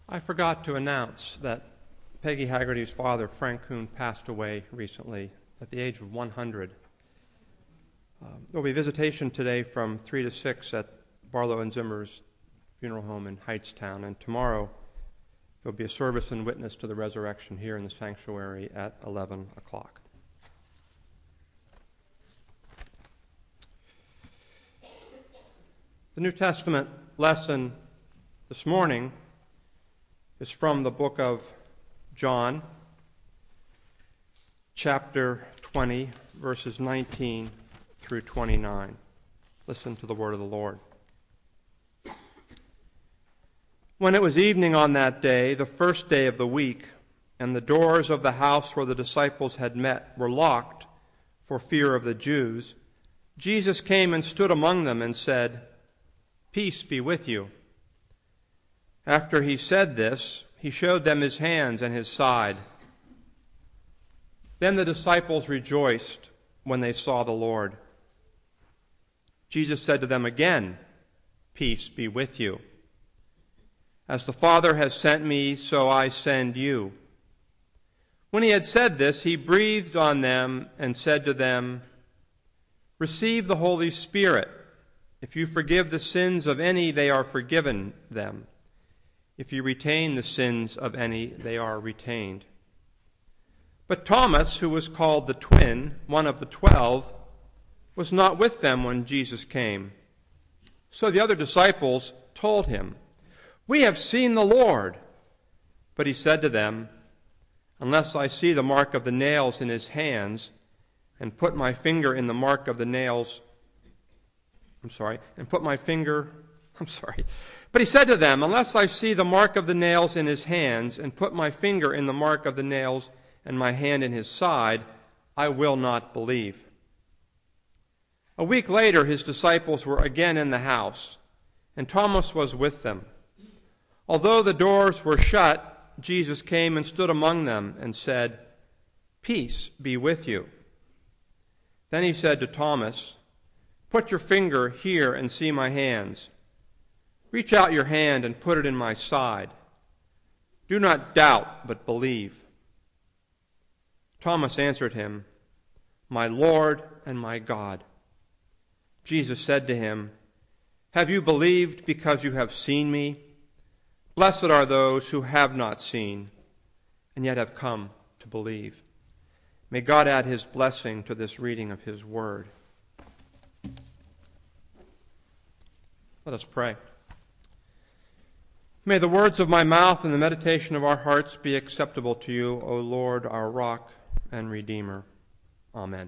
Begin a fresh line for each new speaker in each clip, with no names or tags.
I forgot to announce that Peggy Haggerty's father, Frank Kuhn, passed away recently at the age of 100. There will be visitation today from 3 to 6 at Barlow and Zimmer's funeral home in Hightstown, and tomorrow there will be a service and witness to the resurrection here in the sanctuary at 11 o'clock. The New Testament lesson this morning is from the book of John, chapter 20, verses 19 through 29. Listen to the word of the Lord. When it was evening on that day, the first day of the week, and the doors of the house where the disciples had met were locked for fear of the Jews, Jesus came and stood among them and said, "Peace be with you." After he said this, he showed them his hands and his side. Then the disciples rejoiced when they saw the Lord. Jesus said to them again, "Peace be with you. As the Father has sent me, so I send you." When he had said this, he breathed on them and said to them, "Receive the Holy Spirit. If you forgive the sins of any, they are forgiven them. If you retain the sins of any, they are retained." But Thomas, who was called the twin, one of the 12, was not with them when Jesus came. So the other disciples told him, "We have seen the Lord." But he said to them, "Unless I see the mark of the nails in his hands, and put my finger in the mark of the nails," But he said to them, "Unless I see the mark of the nails in his hands, and put my finger in the mark of the nails, and my hand in his side, I will not believe." A week later, his disciples were again in the house, and Thomas was with them. Although the doors were shut, Jesus came and stood among them and said, "Peace be with you." Then he said to Thomas, "Put your finger here and see my hands. Reach out your hand and put it in my side. Do not doubt, but believe." Thomas answered him, "My Lord and my God." Jesus said to him, "Have you believed because you have seen me? Blessed are those who have not seen, and yet have come to believe." May God add his blessing to this reading of his word. Let us pray. May the words of my mouth and the meditation of our hearts be acceptable to you, O Lord, our rock and redeemer. Amen.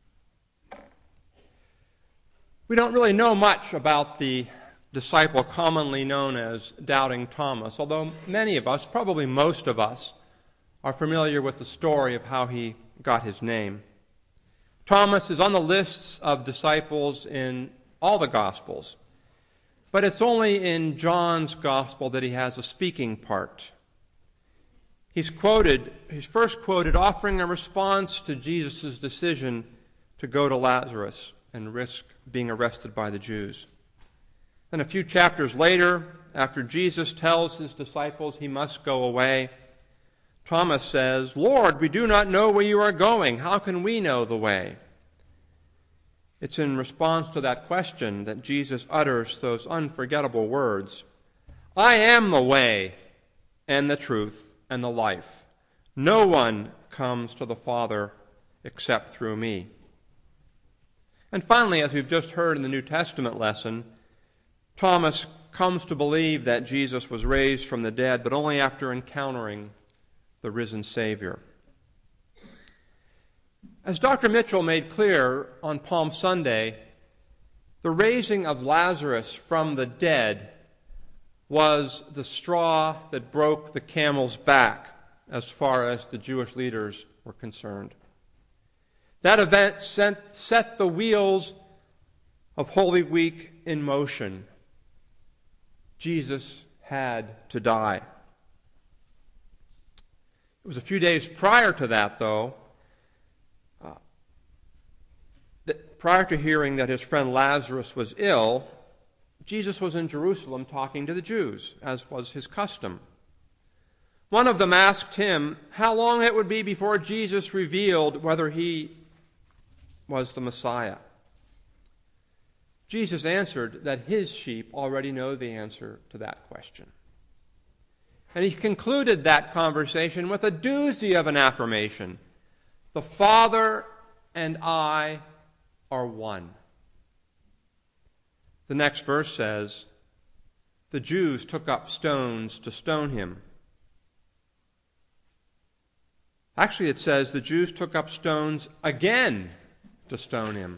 We don't really know much about the disciple commonly known as Doubting Thomas, although many of us, probably most of us, are familiar with the story of how he got his name. Thomas is on the lists of disciples in all the Gospels, but it's only in John's Gospel that he has a speaking part. He's first quoted offering a response to Jesus' decision to go to Lazarus and risk being arrested by the Jews. Then a few chapters later, after Jesus tells his disciples he must go away, Thomas says, "Lord, we do not know where you are going. How can we know the way?" It's in response to that question that Jesus utters those unforgettable words, "I am the way and the truth and the life. No one comes to the Father except through me." And finally, as we've just heard in the New Testament lesson, Thomas comes to believe that Jesus was raised from the dead, but only after encountering the risen Savior. As Dr. Mitchell made clear on Palm Sunday, the raising of Lazarus from the dead was the straw that broke the camel's back as far as the Jewish leaders were concerned. That event set the wheels of Holy Week in motion. Jesus had to die. It was a few days prior to that, though, prior to hearing that his friend Lazarus was ill, Jesus was in Jerusalem talking to the Jews, as was his custom. One of them asked him how long it would be before Jesus revealed whether he was the Messiah. Jesus answered that his sheep already know the answer to that question. And he concluded that conversation with a doozy of an affirmation. The Father and I are one. The next verse says, the Jews took up stones to stone him. Actually, it says the Jews took up stones again to stone him.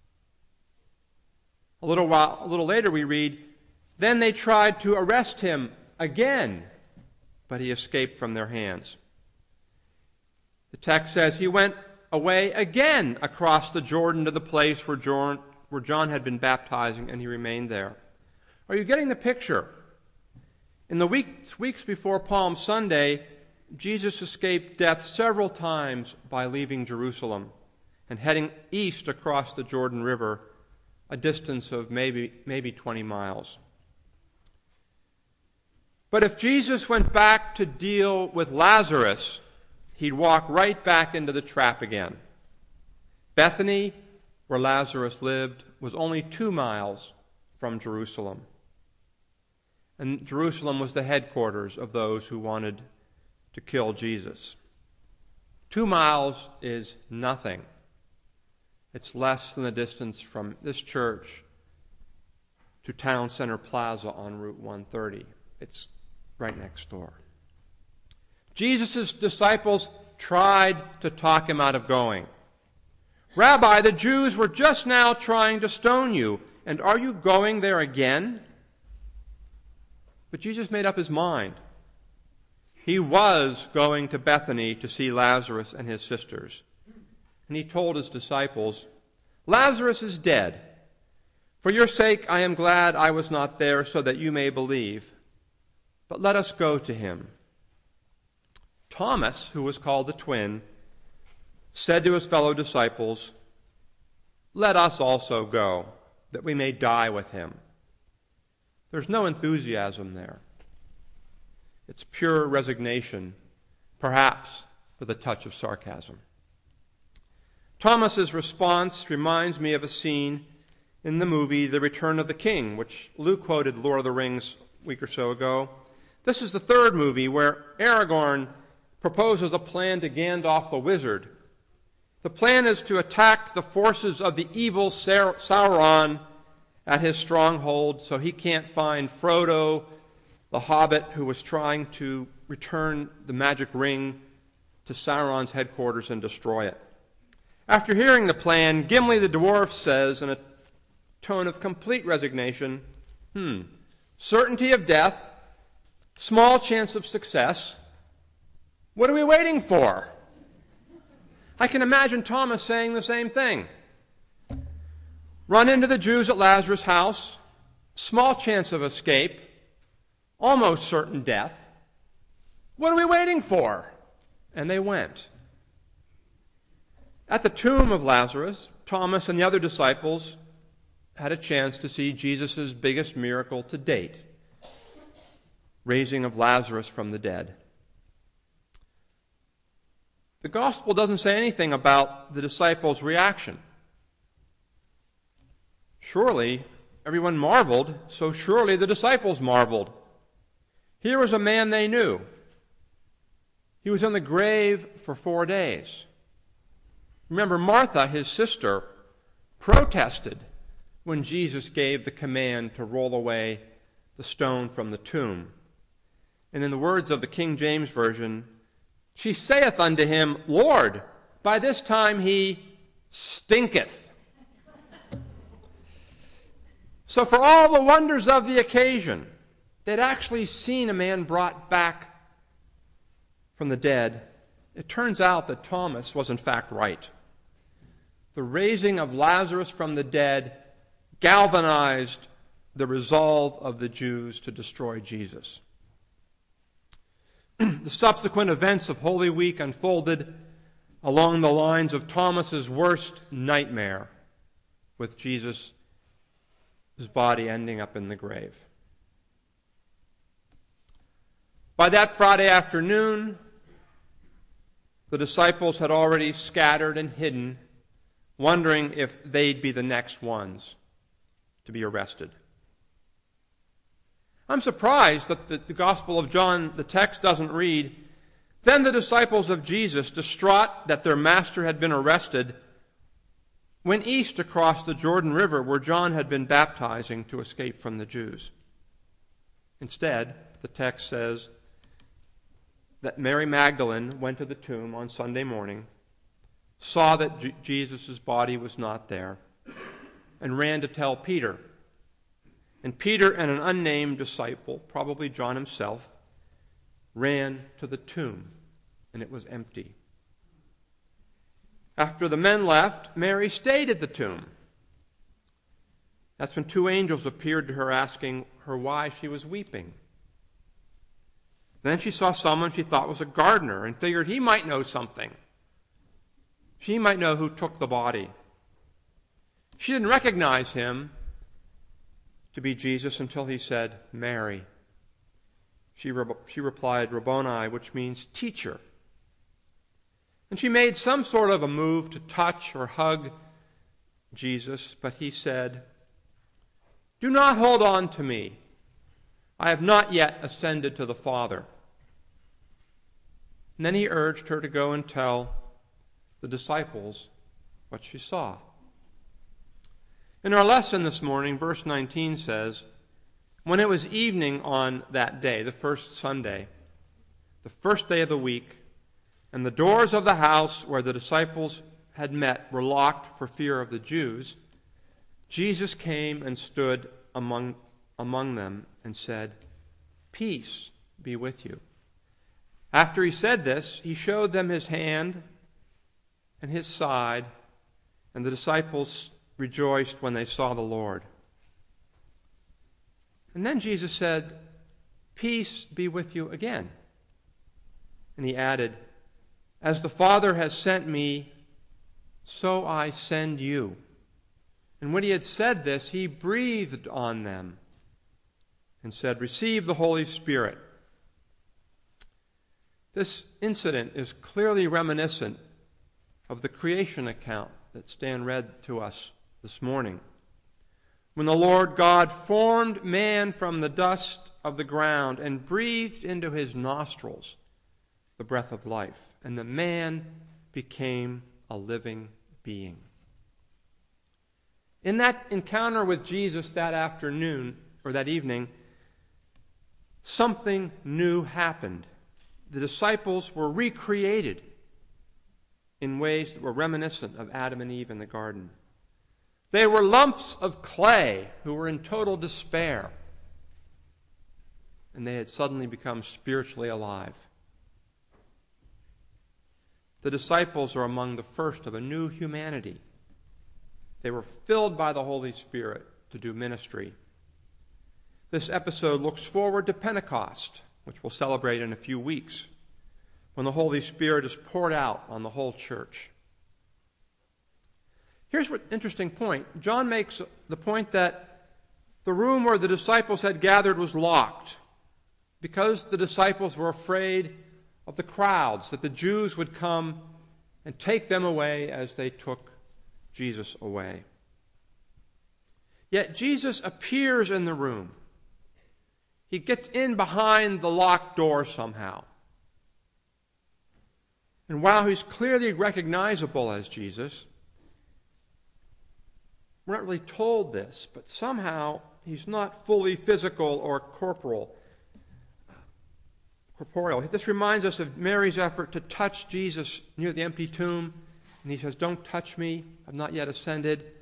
A little later we read, then they tried to arrest him again, but he escaped from their hands. The text says he went away again across the Jordan to the place where John had been baptizing, and he remained there. Are you getting the picture? In the weeks before Palm Sunday, Jesus escaped death several times by leaving Jerusalem and heading east across the Jordan River, a distance of maybe 20 miles. But if Jesus went back to deal with Lazarus, he'd walk right back into the trap again. Bethany, where Lazarus lived, was only 2 miles from Jerusalem. And Jerusalem was the headquarters of those who wanted to kill Jesus. 2 miles is nothing. It's less than the distance from this church to Town Center Plaza on Route 130. It's right next door. Jesus' disciples tried to talk him out of going. Rabbi, the Jews were just now trying to stone you, and are you going there again? But Jesus made up his mind. He was going to Bethany to see Lazarus and his sisters. And he told his disciples, Lazarus is dead. For your sake I am glad I was not there so that you may believe. But let us go to him. Thomas, who was called the twin, said to his fellow disciples, let us also go, that we may die with him. There's no enthusiasm there. It's pure resignation, perhaps with a touch of sarcasm. Thomas's response reminds me of a scene in the movie The Return of the King, which Luke quoted Lord of the Rings a week or so ago. This is the third movie where Aragorn proposes a plan to Gandalf the Wizard. The plan is to attack the forces of the evil Sauron at his stronghold so he can't find Frodo, the hobbit who was trying to return the magic ring to Sauron's headquarters and destroy it. After hearing the plan, Gimli the dwarf says in a tone of complete resignation, certainty of death, small chance of success. What are we waiting for? I can imagine Thomas saying the same thing. Run into the Jews at Lazarus' house, small chance of escape, almost certain death. What are we waiting for? And they went. At the tomb of Lazarus, Thomas and the other disciples had a chance to see Jesus' biggest miracle to date, raising of Lazarus from the dead. The gospel doesn't say anything about the disciples' reaction. Surely everyone marveled, so surely the disciples marveled. Here was a man they knew. He was in the grave for 4 days. Remember, Martha, his sister, protested when Jesus gave the command to roll away the stone from the tomb. And in the words of the King James Version, she saith unto him, Lord, by this time he stinketh. So for all the wonders of the occasion, they'd actually seen a man brought back from the dead. It turns out that Thomas was in fact right. The raising of Lazarus from the dead galvanized the resolve of the Jews to destroy Jesus. The subsequent events of Holy Week unfolded along the lines of Thomas's worst nightmare, with Jesus' body ending up in the grave. By that Friday afternoon, the disciples had already scattered and hidden, wondering if they'd be the next ones to be arrested. I'm surprised that the Gospel of John, the text doesn't read, "Then the disciples of Jesus, distraught that their master had been arrested, went east across the Jordan River where John had been baptizing to escape from the Jews." Instead, the text says that Mary Magdalene went to the tomb on Sunday morning, saw that Jesus' body was not there, and ran to tell Peter. And Peter and an unnamed disciple, probably John himself, ran to the tomb, and it was empty. After the men left, Mary stayed at the tomb. That's when two angels appeared to her asking her why she was weeping. Then she saw someone she thought was a gardener and figured he might know something. She might know who took the body. She didn't recognize him to be Jesus until he said, "Mary." She replied, "Rabboni," which means teacher. And she made some sort of a move to touch or hug Jesus, but he said, "Do not hold on to me. I have not yet ascended to the Father." And then he urged her to go and tell the disciples what she saw. In our lesson this morning, verse 19 says, "When it was evening on that day," the first Sunday, the first day of the week, "and the doors of the house where the disciples had met were locked for fear of the Jews, Jesus came and stood among them and said, 'Peace be with you.' After he said this, he showed them his hand and his side, and the disciples rejoiced when they saw the Lord." And then Jesus said, "Peace be with you again." And he added, "As the Father has sent me, so I send you." And when he had said this, he breathed on them and said, "Receive the Holy Spirit." This incident is clearly reminiscent of the creation account that Stan read to us this morning, when the Lord God formed man from the dust of the ground and breathed into his nostrils the breath of life, and the man became a living being. In that encounter with Jesus that afternoon, or that evening, something new happened. The disciples were recreated in ways that were reminiscent of Adam and Eve in the garden. They were lumps of clay who were in total despair, and they had suddenly become spiritually alive. The disciples are among the first of a new humanity. They were filled by the Holy Spirit to do ministry. This episode looks forward to Pentecost, which we'll celebrate in a few weeks, when the Holy Spirit is poured out on the whole church. Here's an interesting point. John makes the point that the room where the disciples had gathered was locked because the disciples were afraid of the crowds, that the Jews would come and take them away as they took Jesus away. Yet Jesus appears in the room. He gets in behind the locked door somehow. And while he's clearly recognizable as Jesus, we're not really told this, but somehow he's not fully physical or corporeal. This reminds us of Mary's effort to touch Jesus near the empty tomb. And he says, "Don't touch me. I've not yet ascended."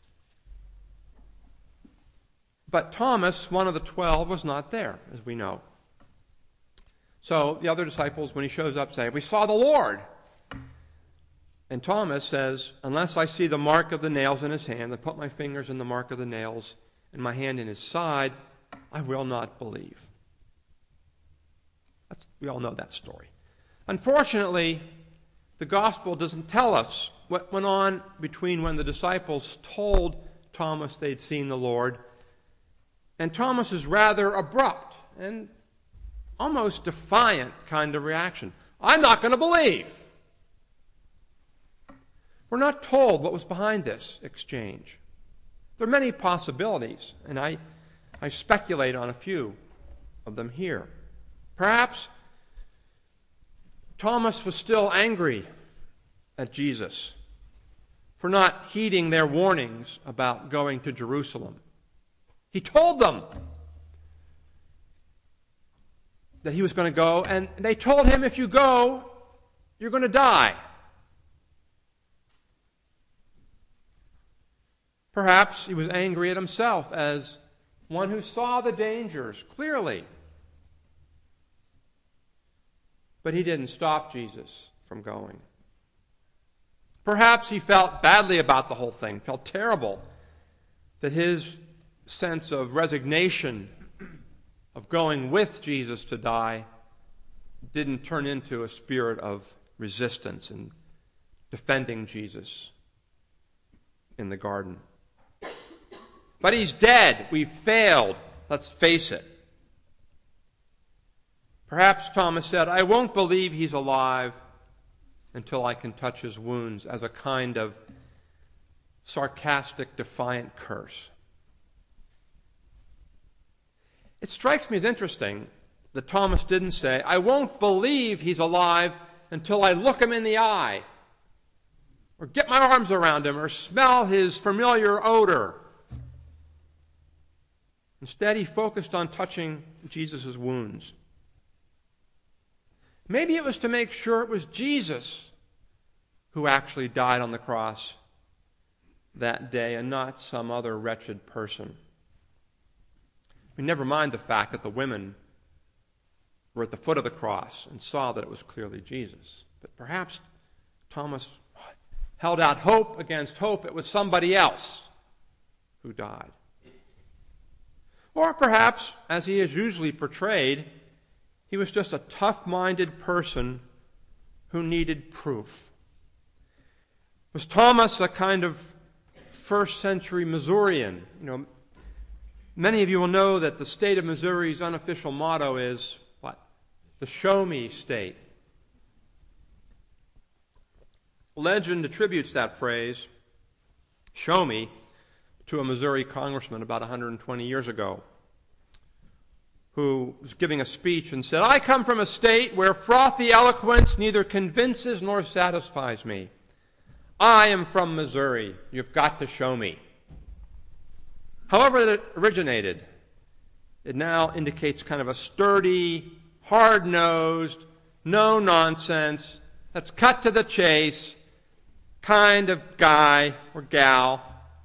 But Thomas, one of the 12, was not there, as we know. So the other disciples, when he shows up, say, "We saw the Lord." And Thomas says, "Unless I see the mark of the nails in his hand, and put my fingers in the mark of the nails, and my hand in his side, I will not believe." We all know that story. Unfortunately, the gospel doesn't tell us what went on between when the disciples told Thomas they'd seen the Lord, and Thomas is rather abrupt and almost defiant kind of reaction. I'm not going to believe. We're not told what was behind this exchange. There are many possibilities, and I speculate on a few of them here. Perhaps Thomas was still angry at Jesus for not heeding their warnings about going to Jerusalem. He told them that he was going to go, and they told him, if you go, you're going to die. Perhaps he was angry at himself as one who saw the dangers clearly. But he didn't stop Jesus from going. Perhaps he felt badly about the whole thing, felt terrible that his sense of resignation of going with Jesus to die didn't turn into a spirit of resistance and defending Jesus in the garden. But he's dead. We've failed. Let's face it. Perhaps Thomas said, I won't believe he's alive until I can touch his wounds, as a kind of sarcastic, defiant curse. It strikes me as interesting that Thomas didn't say, I won't believe he's alive until I look him in the eye, or get my arms around him, or smell his familiar odor. Instead, he focused on touching Jesus' wounds. Maybe it was to make sure it was Jesus who actually died on the cross that day and not some other wretched person. We never mind the fact that the women were at the foot of the cross and saw that it was clearly Jesus. But perhaps Thomas held out hope against hope. It was somebody else who died. Or perhaps, as he is usually portrayed, he was just a tough-minded person who needed proof. Was Thomas a kind of first-century Missourian? Many of you will know that the state of Missouri's unofficial motto is what? The Show Me State. Legend attributes that phrase, show me, to a Missouri congressman about 120 years ago, who was giving a speech and said, I come from a state where frothy eloquence neither convinces nor satisfies me. I am from Missouri. You've got to show me. However it originated, it now indicates kind of a sturdy, hard-nosed, no-nonsense, let's cut to the chase kind of guy or gal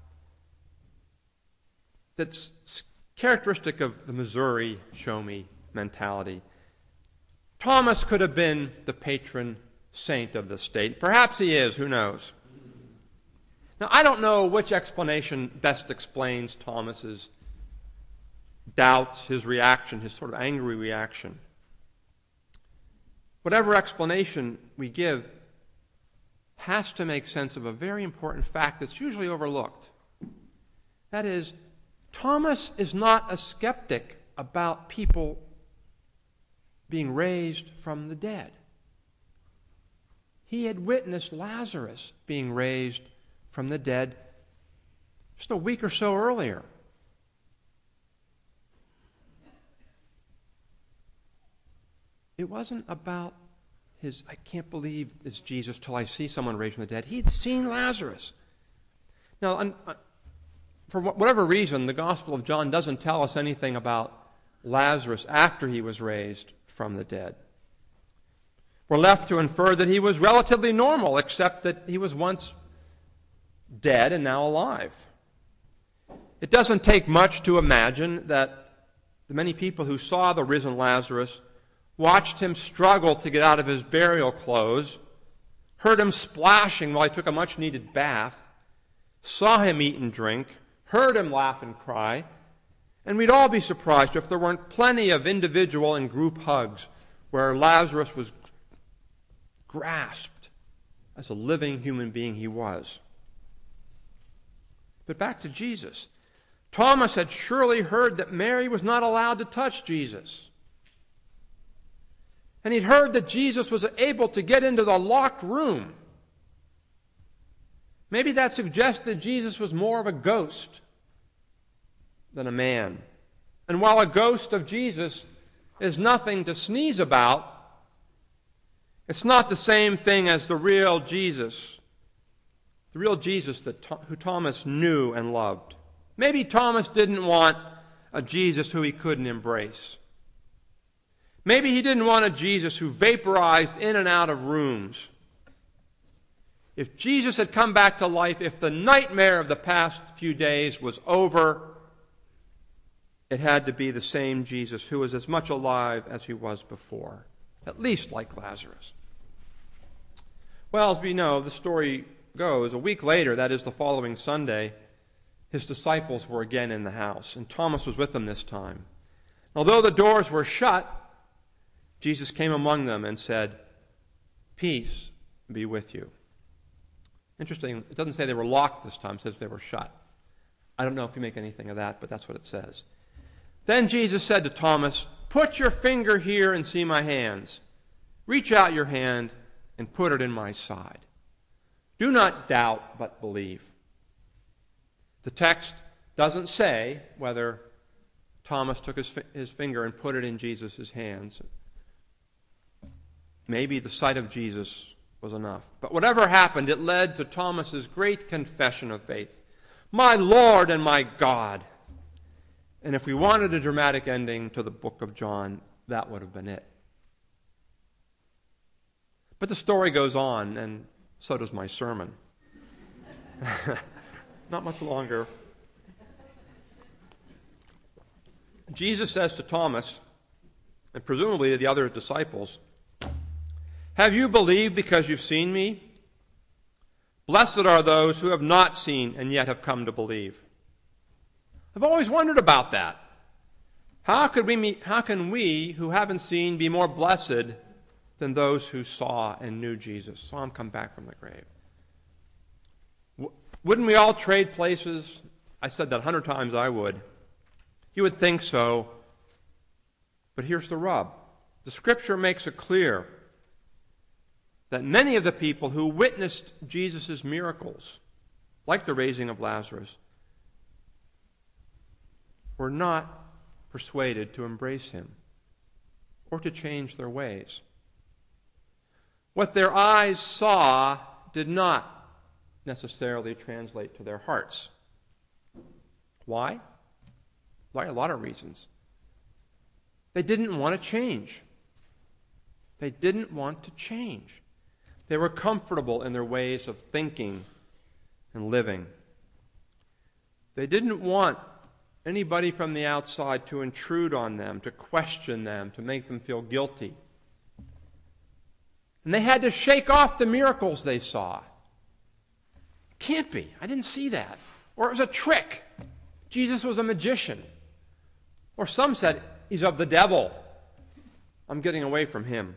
that's characteristic of the Missouri show-me mentality. Thomas could have been the patron saint of the state. Perhaps he is, who knows? Now, I don't know which explanation best explains Thomas's doubts, his reaction, his sort of angry reaction. Whatever explanation we give has to make sense of a very important fact that's usually overlooked. That is, Thomas is not a skeptic about people being raised from the dead. He had witnessed Lazarus being raised from the dead just a week or so earlier. It wasn't about his, I can't believe it's Jesus till I see someone raised from the dead. He'd seen Lazarus. Now, for whatever reason, the Gospel of John doesn't tell us anything about Lazarus after he was raised from the dead. We're left to infer that he was relatively normal, except that he was once dead and now alive. It doesn't take much to imagine that the many people who saw the risen Lazarus watched him struggle to get out of his burial clothes, heard him splashing while he took a much-needed bath, saw him eat and drink, heard him laugh and cry, and we'd all be surprised if there weren't plenty of individual and group hugs where Lazarus was grasped as a living human being he was. But back to Jesus. Thomas had surely heard that Mary was not allowed to touch Jesus. And he'd heard that Jesus was able to get into the locked room. Maybe that suggested Jesus was more of a ghost than a man. And while a ghost of Jesus is nothing to sneeze about, it's not the same thing as the real Jesus. The real Jesus who Thomas knew and loved. Maybe Thomas didn't want a Jesus who he couldn't embrace. Maybe he didn't want a Jesus who vaporized in and out of rooms. If Jesus had come back to life, if the nightmare of the past few days was over, it had to be the same Jesus who was as much alive as he was before, at least like Lazarus. Well, as we know, the story goes, a week later, that is the following Sunday, his disciples were again in the house, and Thomas was with them this time. Although the doors were shut, Jesus came among them and said, "Peace be with you." Interesting, it doesn't say they were locked this time, it says they were shut. I don't know if you make anything of that, but that's what it says. Then Jesus said to Thomas, "Put your finger here and see my hands. Reach out your hand and put it in my side. Do not doubt, but believe." The text doesn't say whether Thomas took his finger and put it in Jesus' hands. Maybe the sight of Jesus was enough. But whatever happened, it led to Thomas's great confession of faith. "My Lord and my God." And if we wanted a dramatic ending to the book of John, that would have been it. But the story goes on, and so does my sermon. Not much longer. Jesus says to Thomas, and presumably to the other disciples, "Have you believed because you've seen me? Blessed are those who have not seen and yet have come to believe." I've always wondered about that. How can we who haven't seen be more blessed than those who saw and knew Jesus, saw him come back from the grave? Wouldn't we all trade places? I said that 100 times I would. You would think so. But here's the rub. The Scripture makes it clear that many of the people who witnessed Jesus' miracles, like the raising of Lazarus, were not persuaded to embrace him or to change their ways. What their eyes saw did not necessarily translate to their hearts. Why? Why? A lot of reasons. They didn't want to change. They didn't want to change. They were comfortable in their ways of thinking and living. They didn't want anybody from the outside to intrude on them, to question them, to make them feel guilty. And they had to shake off the miracles they saw. Can't be. I didn't see that. Or it was a trick. Jesus was a magician. Or some said, he's of the devil. I'm getting away from him.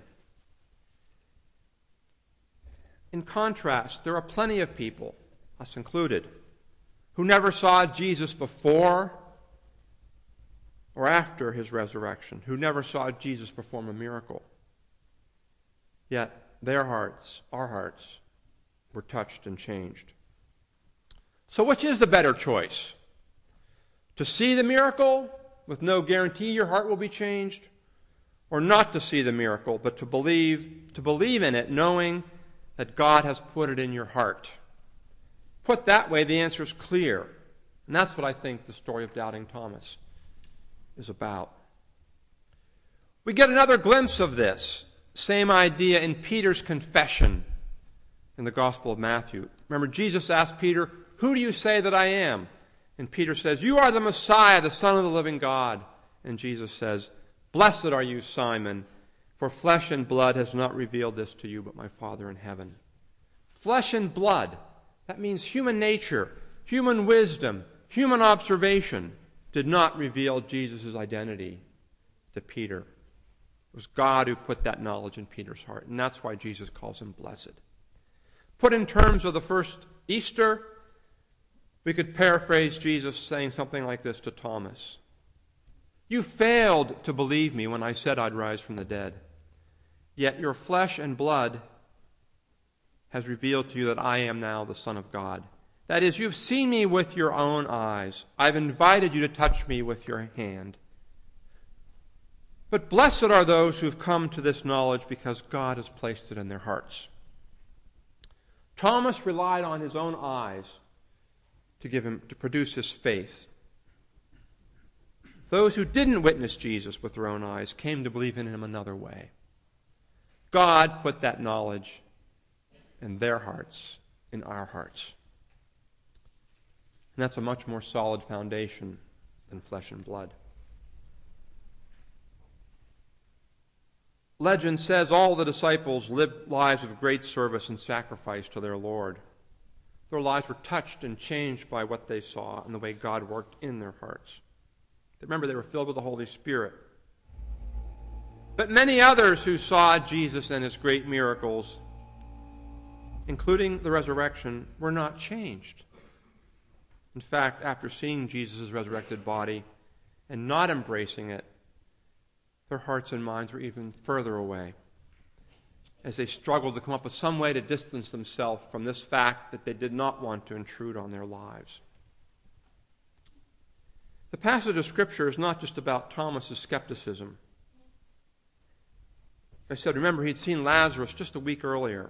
In contrast, there are plenty of people, us included, who never saw Jesus before or after his resurrection, who never saw Jesus perform a miracle. Yet their hearts, our hearts, were touched and changed. So which is the better choice? To see the miracle with no guarantee your heart will be changed, or not to see the miracle, but to believe in it, knowing that God has put it in your heart? Put that way, the answer is clear. And that's what I think the story of Doubting Thomas is about. We get another glimpse of this same idea in Peter's confession in the Gospel of Matthew. Remember, Jesus asked Peter, "Who do you say that I am?" And Peter says, "You are the Messiah, the Son of the living God." And Jesus says, "Blessed are you, Simon, for flesh and blood has not revealed this to you, but my Father in heaven." Flesh and blood, that means human nature, human wisdom, human observation, did not reveal Jesus' identity to Peter. It was God who put that knowledge in Peter's heart, and that's why Jesus calls him blessed. Put in terms of the first Easter, we could paraphrase Jesus saying something like this to Thomas. "You failed to believe me when I said I'd rise from the dead. Yet your flesh and blood has revealed to you that I am now the Son of God. That is, you've seen me with your own eyes. I've invited you to touch me with your hand. But blessed are those who have come to this knowledge because God has placed it in their hearts. Thomas relied on his own eyes to produce his faith. Those who didn't witness Jesus with their own eyes came to believe in him another way. God put that knowledge in their hearts, in our hearts. And that's a much more solid foundation than flesh and blood. Legend says all the disciples lived lives of great service and sacrifice to their Lord. Their lives were touched and changed by what they saw and the way God worked in their hearts. Remember, they were filled with the Holy Spirit. But many others who saw Jesus and his great miracles, including the resurrection, were not changed. In fact, after seeing Jesus' resurrected body and not embracing it, their hearts and minds were even further away as they struggled to come up with some way to distance themselves from this fact that they did not want to intrude on their lives. The passage of Scripture is not just about Thomas's skepticism. I said, remember, he'd seen Lazarus just a week earlier.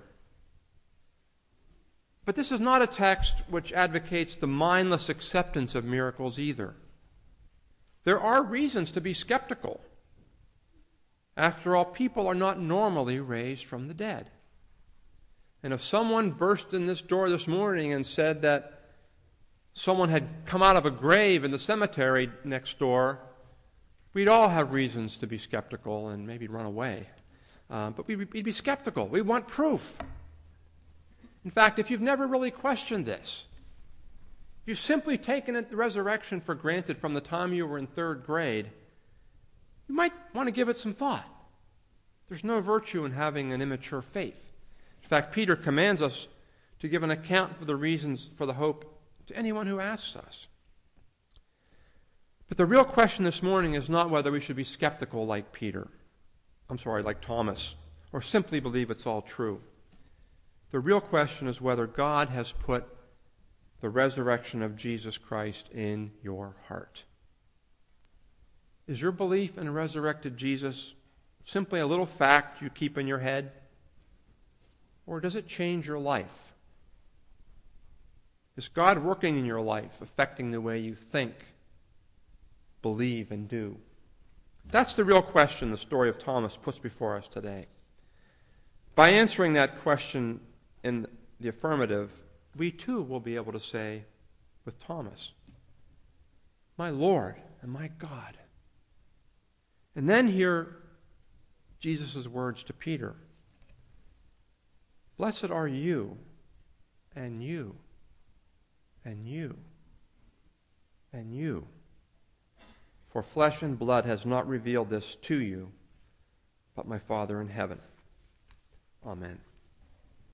But this is not a text which advocates the mindless acceptance of miracles either. There are reasons to be skeptical. After all, people are not normally raised from the dead. And if someone burst in this door this morning and said that someone had come out of a grave in the cemetery next door, we'd all have reasons to be skeptical and maybe run away. But we'd be skeptical. We want proof. In fact, if you've never really questioned this, you've simply taken the resurrection for granted from the time you were in third grade, you might want to give it some thought. There's no virtue in having an immature faith. In fact, Peter commands us to give an account for the reasons for the hope to anyone who asks us. But the real question this morning is not whether we should be skeptical like Thomas, or simply believe it's all true. The real question is whether God has put the resurrection of Jesus Christ in your heart. Is your belief in a resurrected Jesus simply a little fact you keep in your head? Or does it change your life? Is God working in your life, affecting the way you think, believe, and do? That's the real question the story of Thomas puts before us today. By answering that question in the affirmative, we too will be able to say with Thomas, "My Lord and my God." And then hear Jesus' words to Peter, "Blessed are you, and you, and you, and you. For flesh and blood has not revealed this to you, but my Father in heaven." Amen.